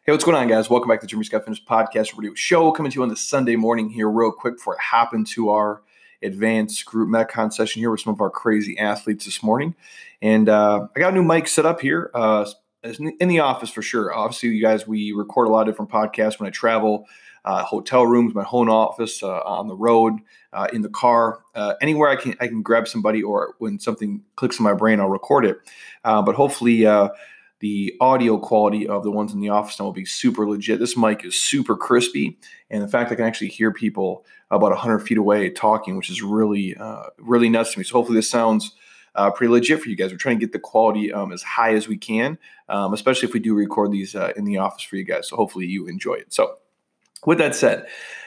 Hey, what's going on, guys? Welcome back to the Jeremy Scott Fitness Podcast Radio Show. Coming to you on this Sunday morning here real quick before I hop into our advanced group Metcon session here with some of our crazy athletes this morning. And I got a new mic set up here in the office for sure. Obviously, you guys, we record a lot of different podcasts when I travel, hotel rooms, my home office, on the road, in the car, anywhere I can grab somebody, or when something clicks in my brain, I'll record it. But hopefully, the audio quality of the ones in the office now will be super legit. This mic is super crispy, and the fact I can actually hear people about 100 feet away talking, which is really nuts to me. So hopefully this sounds pretty legit for you guys. We're trying to get the quality as high as we can, especially if we do record these in the office for you guys. So hopefully you enjoy it. So with that said,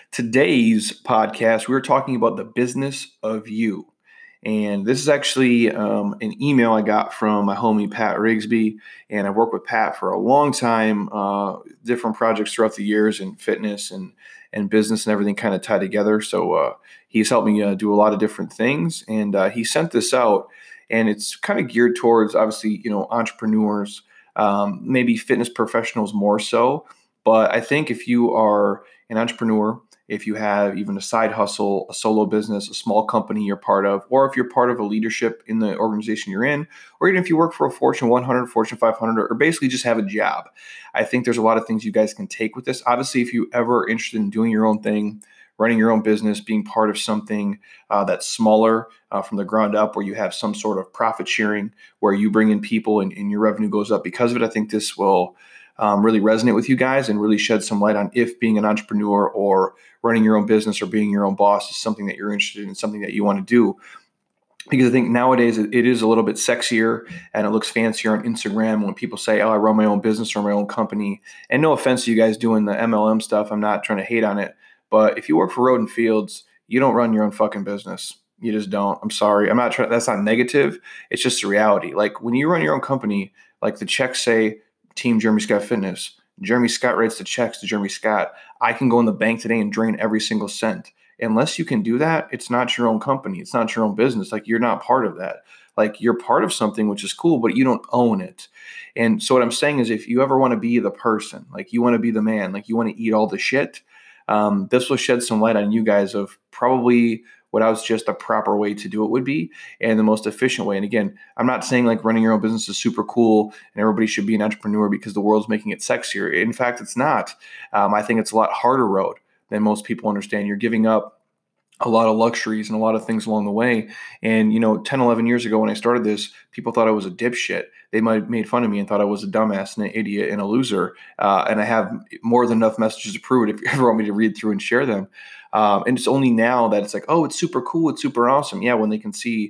today's podcast, we're talking about the business of you. And this is actually an email I got from my homie, Pat Rigsby. And I've worked with Pat for a long time, different projects throughout the years in fitness and business and everything kind of tied together. So he's helped me do a lot of different things. And he sent this out, and it's kind of geared towards, obviously, entrepreneurs, maybe fitness professionals more so. But I think if you are an entrepreneur, if you have even a side hustle, a solo business, a small company you're part of, or if you're part of a leadership in the organization you're in, or even if you work for a Fortune 100, Fortune 500, or basically just have a job, I think there's a lot of things you guys can take with this. Obviously, if you ever are interested in doing your own thing, running your own business, being part of something that's smaller from the ground up, where you have some sort of profit sharing, where you bring in people and your revenue goes up because of it, I think this will really resonate with you guys and really shed some light on if being an entrepreneur or running your own business or being your own boss is something that you're interested in, something that you want to do. Because I think nowadays it is a little bit sexier and it looks fancier on Instagram when people say, oh, I run my own business or my own company. And no offense to you guys doing the MLM stuff. I'm not trying to hate on it. But if you work for Road & Fields, you don't run your own fucking business. You just don't. I'm sorry. I'm not trying. That's not negative. It's just the reality. Like when you run your own company, like the checks say Team Jeremy Scott Fitness. Jeremy Scott writes the checks to Jeremy Scott. I can go in the bank today and drain every single cent. Unless you can do that, it's not your own company. It's not your own business. Like you're not part of that. Like you're part of something, which is cool, but you don't own it. And so what I'm saying is if you ever want to be the person, like you want to be the man, like you want to eat all the shit, this will shed some light on you guys of probably what I was just a proper way to do it would be and the most efficient way. And again, I'm not saying like running your own business is super cool and everybody should be an entrepreneur because the world's making it sexier. In fact, it's not. I think it's a lot harder road than most people understand. You're giving up a lot of luxuries and a lot of things along the way. And, 10, 11 years ago when I started this, people thought I was a dipshit. They might have made fun of me and thought I was a dumbass and an idiot and a loser. And I have more than enough messages to prove it if you ever want me to read through and share them. And it's only now that it's like, oh, it's super cool. It's super awesome. Yeah, when they can see,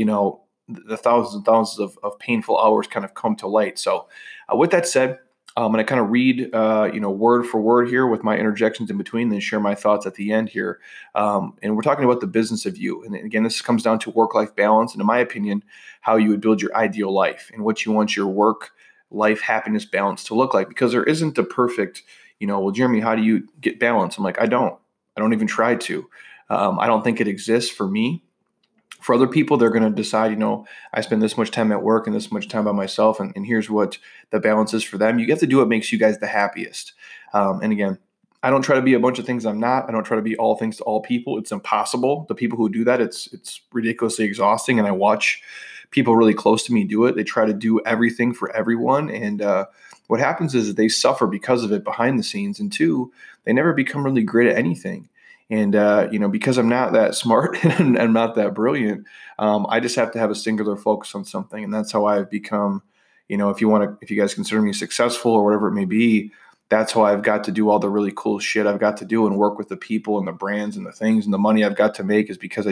the thousands and thousands of painful hours kind of come to light. So with that said, I'm going to kind of read, word for word here with my interjections in between, then share my thoughts at the end here. And we're talking about the business of you. And again, this comes down to work-life balance. And in my opinion, how you would build your ideal life and what you want your work-life happiness balance to look like. Because there isn't a perfect, well, Jeremy, how do you get balance? I'm like, I don't even try to. I don't think it exists for me. For other people, they're going to decide, I spend this much time at work and this much time by myself, and here's what the balance is for them. You have to do what makes you guys the happiest. And again, I don't try to be a bunch of things I'm not. I don't try to be all things to all people. It's impossible. The people who do that, it's ridiculously exhausting. And I watch people really close to me do it. They try to do everything for everyone. And what happens is that they suffer because of it behind the scenes. And two, they never become really great at anything. And, because I'm not that smart and I'm not that brilliant, I just have to have a singular focus on something. And that's how I've become, if you guys consider me successful or whatever it may be, that's how I've got to do all the really cool shit I've got to do and work with the people and the brands and the things and the money I've got to make is because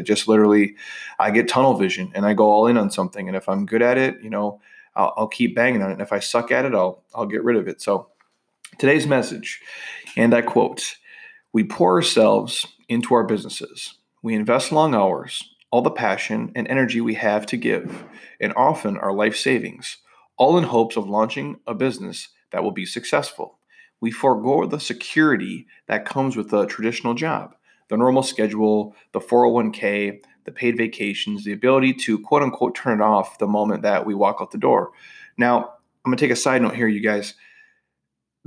I get tunnel vision and I go all in on something. And if I'm good at it, I'll keep banging on it. And if I suck at it, I'll get rid of it. So today's message, and I quote, "We pour ourselves into our businesses. We invest long hours, all the passion and energy we have to give, and often our life savings, all in hopes of launching a business that will be successful. We forego the security that comes with a traditional job, the normal schedule, the 401k, the paid vacations, the ability to quote unquote turn it off the moment that we walk out the door." Now, I'm going to take a side note here, you guys.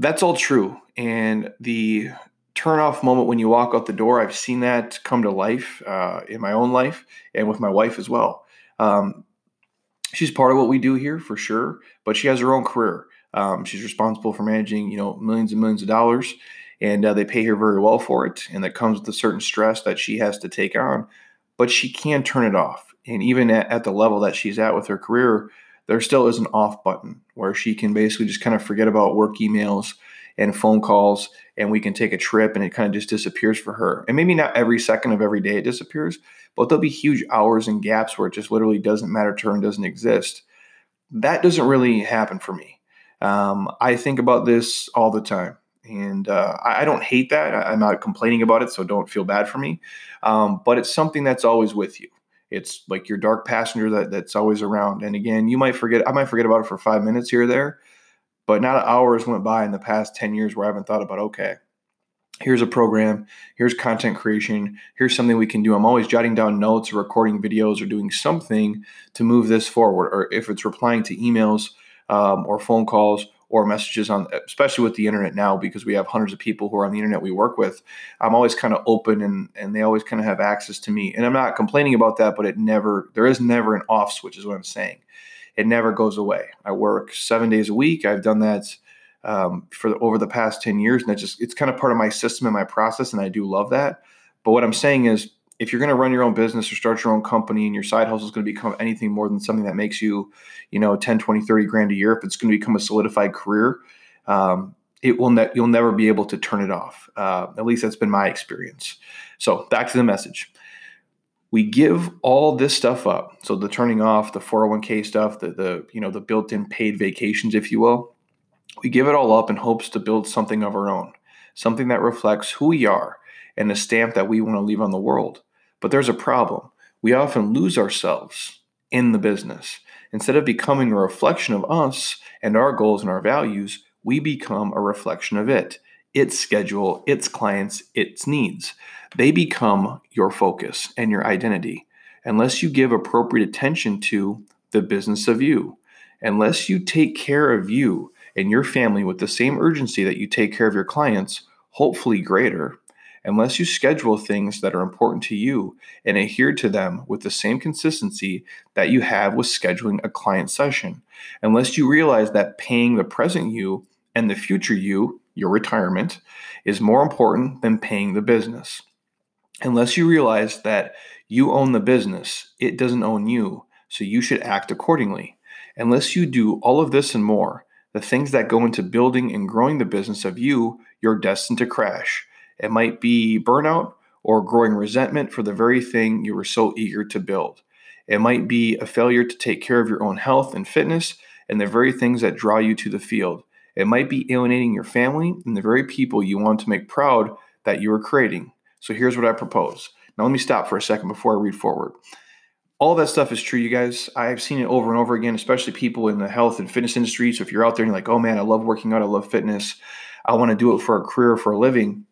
That's all true. And the turn off moment when you walk out the door, I've seen that come to life in my own life and with my wife as well. Um, she's part of what we do here for sure, but she has her own career. She's responsible for managing, millions and millions of dollars, and they pay her very well for it. And that comes with a certain stress that she has to take on, but she can turn it off. And even at the level that she's at with her career, there still is an off button where she can basically just kind of forget about work emails and phone calls, and we can take a trip and it kind of just disappears for her. And maybe not every second of every day it disappears, but there'll be huge hours and gaps where it just literally doesn't matter to her and doesn't exist. That doesn't really happen for me. I think about this all the time. And I don't hate that. I'm not complaining about it, so don't feel bad for me. But it's something that's always with you. It's like your dark passenger that's always around. And again, I might forget about it for 5 minutes here or there, but not hours went by in the past 10 years where I haven't thought about, okay, here's a program, here's content creation, here's something we can do. I'm always jotting down notes or recording videos or doing something to move this forward. Or if it's replying to emails or phone calls or messages especially with the internet now, because we have hundreds of people who are on the internet we work with, I'm always kind of open and they always kind of have access to me. And I'm not complaining about that, but there is never an off switch is what I'm saying. It never goes away. I work 7 days a week. I've done that over the past 10 years. And it's kind of part of my system and my process. And I do love that. But what I'm saying is, if you're going to run your own business or start your own company and your side hustle is going to become anything more than something that makes you, 10, 20, 30 grand a year, if it's going to become a solidified career, you'll never be able to turn it off. At least that's been my experience. So back to the message. We give all this stuff up. So the turning off, the 401k stuff, the built-in paid vacations, if you will. We give it all up in hopes to build something of our own, something that reflects who we are and the stamp that we want to leave on the world. But there's a problem. We often lose ourselves in the business. Instead of becoming a reflection of us and our goals and our values, we become a reflection of its schedule, its clients, its needs. They become your focus and your identity. Unless you give appropriate attention to the business of you, unless you take care of you and your family with the same urgency that you take care of your clients, hopefully greater, unless you schedule things that are important to you and adhere to them with the same consistency that you have with scheduling a client session, unless you realize that paying the present you and the future you, your retirement, is more important than paying the business, unless you realize that you own the business, it doesn't own you, so you should act accordingly. Unless you do all of this and more, the things that go into building and growing the business of you, you're destined to crash. It might be burnout or growing resentment for the very thing you were so eager to build. It might be a failure to take care of your own health and fitness and the very things that draw you to the field. It might be alienating your family and the very people you want to make proud that you are creating. So here's what I propose. Now let me stop for a second before I read forward. All that stuff is true, you guys. I've seen it over and over again, especially people in the health and fitness industry. So if you're out there and you're like, oh man, I love working out, I love fitness, I want to do it for a career, for a living.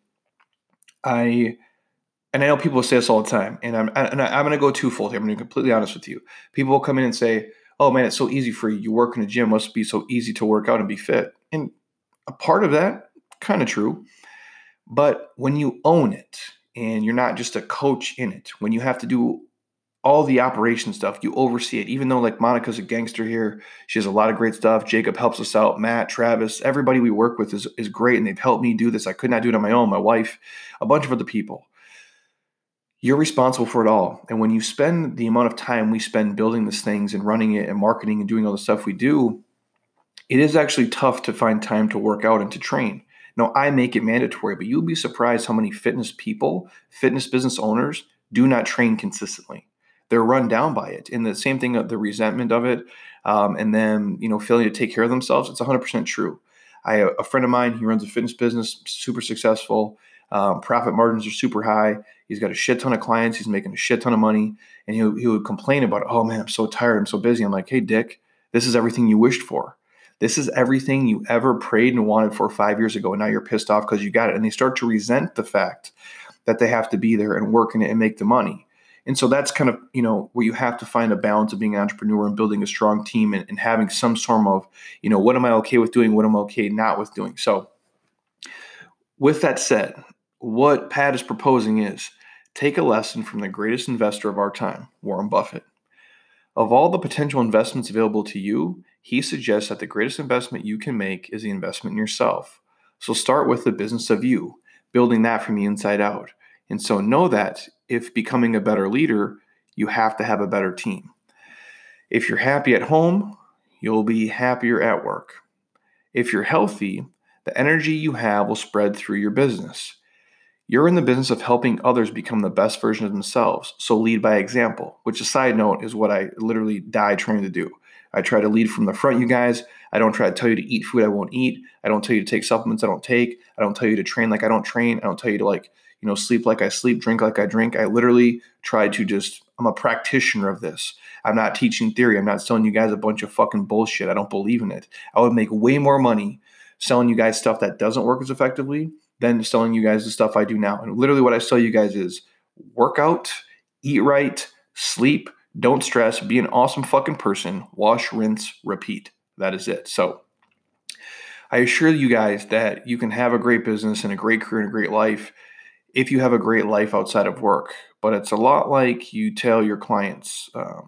I know people say this all the time, and I'm going to go twofold here. I'm going to be completely honest with you. People will come in and say, oh man, it's so easy for you. You work in a gym, must be so easy to work out and be fit. And a part of that, kind of true. But when you own it and you're not just a coach in it, when you have to do all the operation stuff, you oversee it. Even though like Monica's a gangster here, she has a lot of great stuff. Jacob helps us out. Matt, Travis, everybody we work with is great, and they've helped me do this. I could not do it on my own. My wife, a bunch of other people. You're responsible for it all. And when you spend the amount of time we spend building these things and running it and marketing and doing all the stuff we do, it is actually tough to find time to work out and to train. Now, I make it mandatory, but you'll be surprised how many fitness people, fitness business owners, do not train consistently. They're run down by it. And the same thing, the resentment of it, and then, failing to take care of themselves, it's 100% true. A friend of mine, he runs a fitness business, super successful. Profit margins are super high. He's got a shit ton of clients. He's making a shit ton of money. And he would complain about, oh man, I'm so tired. I'm so busy. I'm like, hey, Dick, this is everything you wished for. This is everything you ever prayed and wanted for 5 years ago. And now you're pissed off because you got it. And they start to resent the fact that they have to be there and work in it and make the money. And so that's kind of, where you have to find a balance of being an entrepreneur and building a strong team and having some sort of, what am I okay with doing? What am I okay not with doing? So With that said, what Pat is proposing is take a lesson from the greatest investor of our time, Warren Buffett. Of all the potential investments available to you, he suggests that the greatest investment you can make is the investment in yourself. So start with the business of you, building that from the inside out. And so know that if becoming a better leader, you have to have a better team. If you're happy at home, you'll be happier at work. If you're healthy, the energy you have will spread through your business. You're in the business of helping others become the best version of themselves, so lead by example, which, a side note, is what I literally die trying to do. I try to lead from the front, you guys. I don't try to tell you to eat food I won't eat. I don't tell you to take supplements I don't take. I don't tell you to train like I don't train. I don't tell you to sleep like I sleep, drink like I drink. I literally try to I'm a practitioner of this. I'm not teaching theory. I'm not selling you guys a bunch of fucking bullshit. I don't believe in it. I would make way more money selling you guys stuff that doesn't work as effectively than selling you guys the stuff I do now. And literally what I sell you guys is work out, eat right, sleep, don't stress, be an awesome fucking person, wash, rinse, repeat. That is it. So I assure you guys that you can have a great business and a great career and a great life if you have a great life outside of work. But it's a lot like you tell your clients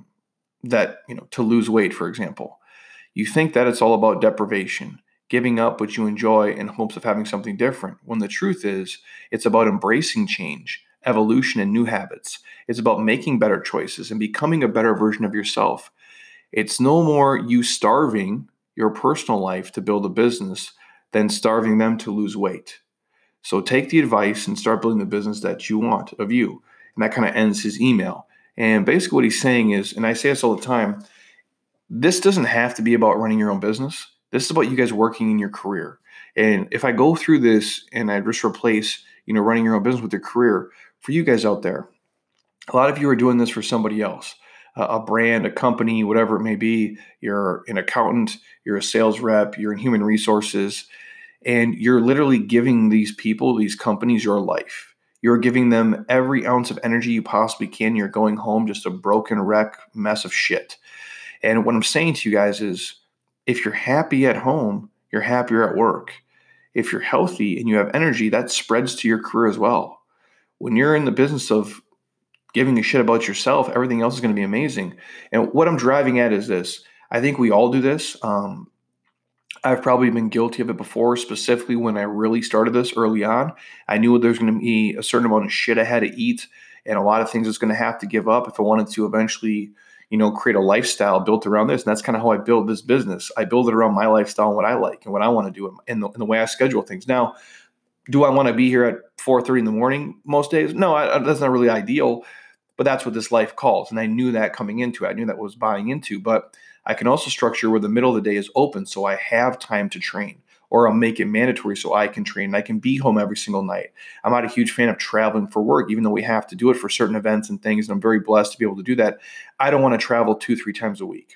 to lose weight, for example. You think that it's all about deprivation, giving up what you enjoy in hopes of having something different, when the truth is, it's about embracing change, evolution, and new habits. It's about making better choices and becoming a better version of yourself. It's no more you starving your personal life to build a business than starving them to lose weight. So take the advice and start building the business that you want of you. And that kind of ends his email. And basically what he's saying is, and I say this all the time, this doesn't have to be about running your own business. This is about you guys working in your career. And if I go through this and I just replace, running your own business with your career, for you guys out there, a lot of you are doing this for somebody else, a brand, a company, whatever it may be. You're an accountant, you're a sales rep, you're in human resources, and you're literally giving these people, these companies, your life. You're giving them every ounce of energy you possibly can. You're going home just a broken wreck mess of shit. And what I'm saying to you guys is, if you're happy at home, you're happier at work. If you're healthy and you have energy, that spreads to your career as well. When you're in the business of giving a shit about yourself, everything else is going to be amazing. And what I'm driving at is this. I think we all do this. I've probably been guilty of it before, specifically when I really started this early on. I knew there was going to be a certain amount of shit I had to eat and a lot of things I was going to have to give up if I wanted to eventually create a lifestyle built around this. And that's kind of how I build this business. I build it around my lifestyle and what I like and what I want to do and the way I schedule things. Now, do I want to be here at 4:30 in the morning most days? No, that's not really ideal, but that's what this life calls. And I knew that coming into it. I knew that was buying into, but I can also structure where the middle of the day is open so I have time to train, or I'll make it mandatory so I can train and I can be home every single night. I'm not a huge fan of traveling for work, even though we have to do it for certain events and things. And I'm very blessed to be able to do that. I don't want to travel 2-3 times a week.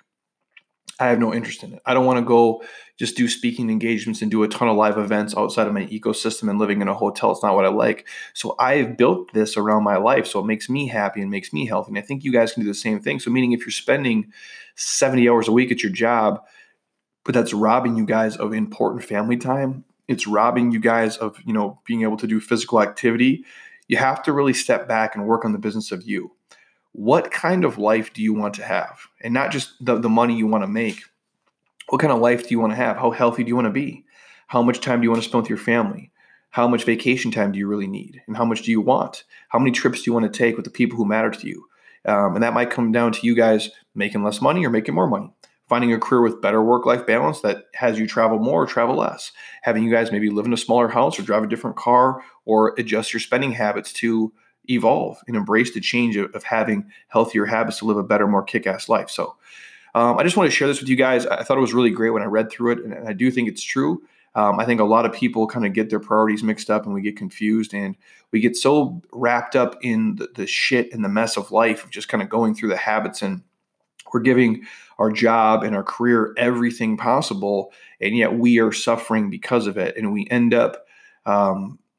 I have no interest in it. I don't want to go just do speaking engagements and do a ton of live events outside of my ecosystem and living in a hotel. It's not what I like. So I've built this around my life so it makes me happy and makes me healthy. And I think you guys can do the same thing. So meaning if you're spending 70 hours a week at your job, but that's robbing you guys of important family time, it's robbing you guys of, being able to do physical activity, you have to really step back and work on the business of you. What kind of life do you want to have? And not just the money you want to make. What kind of life do you want to have? How healthy do you want to be? How much time do you want to spend with your family? How much vacation time do you really need? And how much do you want? How many trips do you want to take with the people who matter to you? And that might come down to you guys making less money or making more money. Finding a career with better work-life balance that has you travel more or travel less. Having you guys maybe live in a smaller house or drive a different car or adjust your spending habits to evolve and embrace the change of having healthier habits to live a better, more kick-ass life. So I just want to share this with you guys. I thought it was really great when I read through it, and I do think it's true. I think a lot of people kind of get their priorities mixed up and we get confused and we get so wrapped up in the shit and the mess of life of just kind of going through the habits, and we're giving our job and our career everything possible, and yet we are suffering because of it. And we end up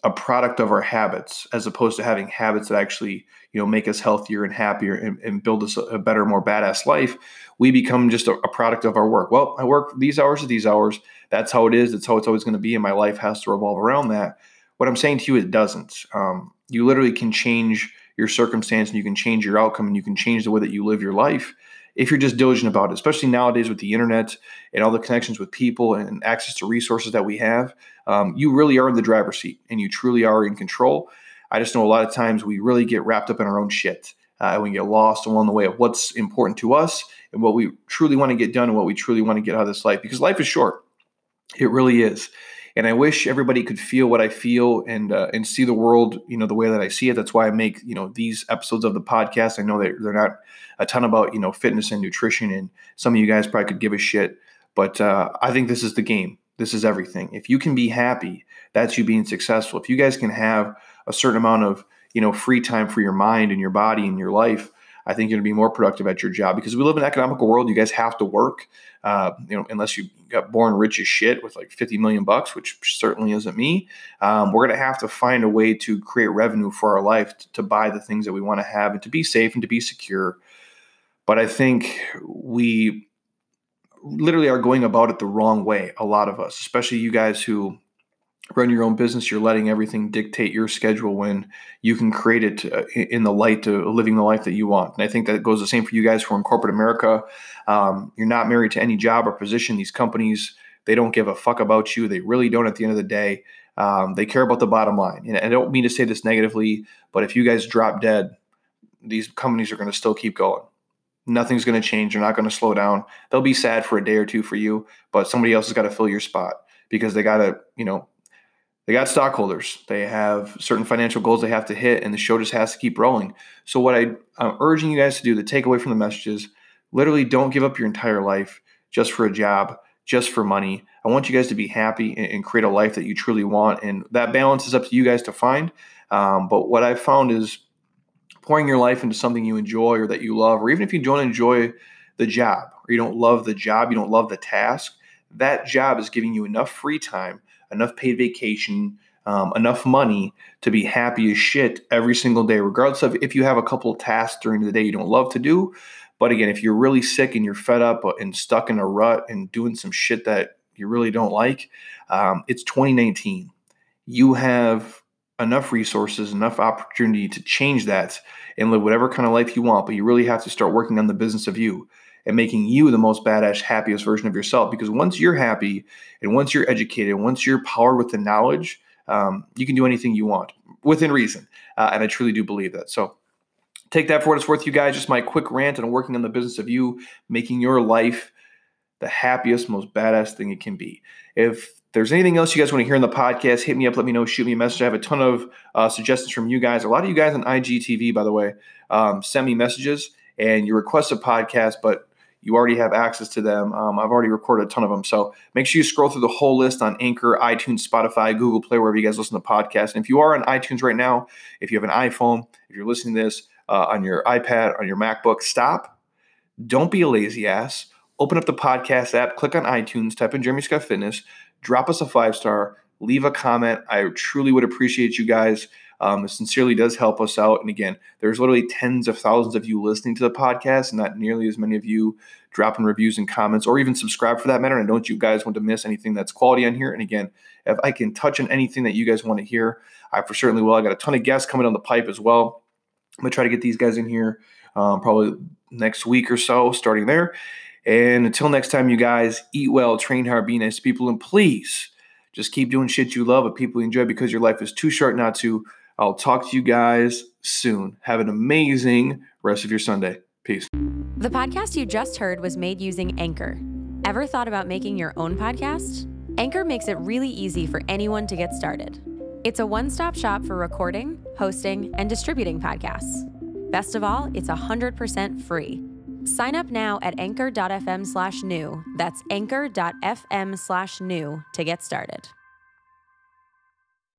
a product of our habits, as opposed to having habits that actually, make us healthier and happier and build us a better, more badass life. We become just a product of our work. Well, I work these hours to these hours. That's how it is. That's how it's always going to be. And my life has to revolve around that. What I'm saying to you, it doesn't. You literally can change your circumstance, and you can change your outcome, and you can change the way that you live your life if you're just diligent about it, especially nowadays with the internet and all the connections with people and access to resources that we have. You really are in the driver's seat, and you truly are in control. I just know a lot of times we really get wrapped up in our own shit. And we get lost along the way of what's important to us and what we truly want to get done and what we truly want to get out of this life, because life is short. It really is. And I wish everybody could feel what I feel and see the world, the way that I see it. That's why I make, these episodes of the podcast. I know that they're not a ton about, fitness and nutrition, and some of you guys probably could give a shit. But I think this is the game. This is everything. If you can be happy, that's you being successful. If you guys can have a certain amount of, free time for your mind and your body and your life, I think you're going to be more productive at your job, because we live in an economical world. You guys have to work, unless you got born rich as shit with like $50 million, which certainly isn't me. We're going to have to find a way to create revenue for our life to buy the things that we want to have and to be safe and to be secure. But I think we literally are going about it the wrong way. A lot of us, especially you guys who run your own business, you're letting everything dictate your schedule when you can create it in the light of living the life that you want. And I think that goes the same for you guys who are in corporate America. You're not married to any job or position. These companies, they don't give a fuck about you. They really don't at the end of the day. They care about the bottom line. And I don't mean to say this negatively, but if you guys drop dead, these companies are going to still keep going. Nothing's going to change. They're not going to slow down. They'll be sad for a day or two for you, but somebody else has got to fill your spot, because they got to, they got stockholders. They have certain financial goals they have to hit, and the show just has to keep rolling. So what I'm urging you guys to do, the takeaway from the message is, literally don't give up your entire life just for a job, just for money. I want you guys to be happy and create a life that you truly want. And that balance is up to you guys to find. But what I've found is pouring your life into something you enjoy or that you love, or even if you don't enjoy the job or you don't love the job, you don't love the task, that job is giving you enough free time, enough paid vacation, enough money to be happy as shit every single day, regardless of if you have a couple of tasks during the day you don't love to do. But again, if you're really sick and you're fed up and stuck in a rut and doing some shit that you really don't like, it's 2019. You have enough resources, enough opportunity to change that and live whatever kind of life you want. But you really have to start working on the business of you and making you the most badass, happiest version of yourself. Because once you're happy and once you're educated, once you're powered with the knowledge, you can do anything you want within reason. And I truly do believe that. So take that for what it's worth, you guys. Just my quick rant on working on the business of you, making your life the happiest, most badass thing it can be. If there's anything else you guys want to hear in the podcast, hit me up, let me know, shoot me a message. I have a ton of suggestions from you guys. A lot of you guys on IGTV, by the way, send me messages and you request a podcast, but you already have access to them. I've already recorded a ton of them. So make sure you scroll through the whole list on Anchor, iTunes, Spotify, Google Play, wherever you guys listen to podcasts. And if you are on iTunes right now, if you have an iPhone, if you're listening to this on your iPad, on your MacBook, stop. Don't be a lazy ass. Open up the podcast app, click on iTunes, type in Jeremy Scott Fitness, drop us a 5-star, leave a comment. I truly would appreciate you guys. It sincerely does help us out. And again, there's literally tens of thousands of you listening to the podcast, and not nearly as many of you dropping reviews and comments or even subscribe for that matter. And I don't want you guys want to miss anything that's quality on here. And again, if I can touch on anything that you guys want to hear, I for certainly will. I got a ton of guests coming on the pipe as well. I'm going to try to get these guys in here probably next week or so, starting there. And until next time, you guys, eat well, train hard, be nice to people, and please just keep doing shit you love with people you enjoy, because your life is too short not to. I'll talk to you guys soon. Have an amazing rest of your Sunday. Peace. The podcast you just heard was made using Anchor. Ever thought about making your own podcast? Anchor makes it really easy for anyone to get started. It's a one-stop shop for recording, hosting, and distributing podcasts. Best of all, it's 100% free. Sign up now at anchor.fm/new. That's anchor.fm/new to get started.